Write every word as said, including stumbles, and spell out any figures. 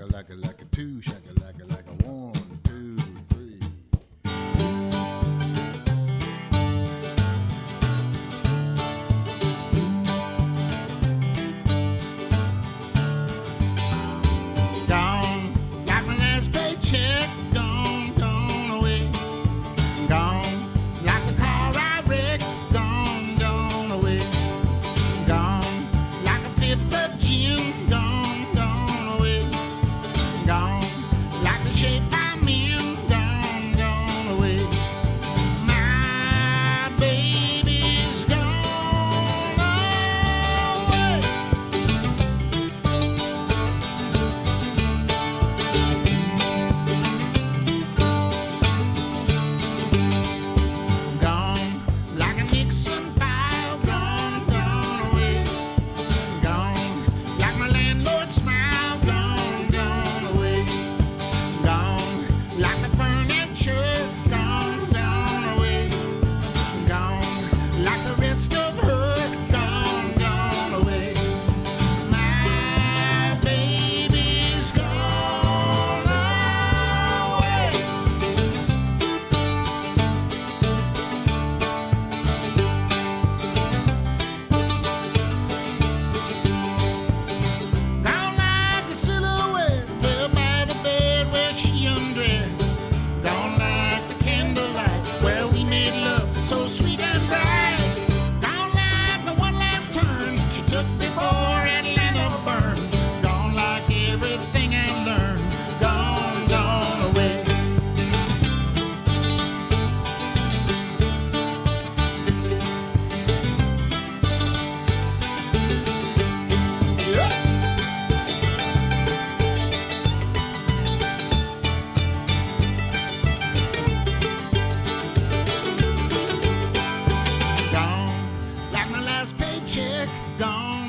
like a like a two, shaka like a like a one, two, three. Gone like my last paycheck, gone, gone away, gone like the car I wrecked, gone, gone away, gone like a fifth of gin, gone, gone away, gone like the shape I'm in, gone, gone away. My baby's gone away. Gone like a Nixon file, gone, gone away, gone like my landlord's smile, gone, gone away, gone like the furniture, gone, gone away, gone like the rest of her, gone, gone away. My baby's gone away. Gone like the silhouette there by the bed where she undressed. Gone like the candlelight where we made love so sweet and bright. Gone like the one last turn she took before Atlanta burned. Gone like everything I learned. Gone, gone away. Yeah. Gone like my last paycheck, gone.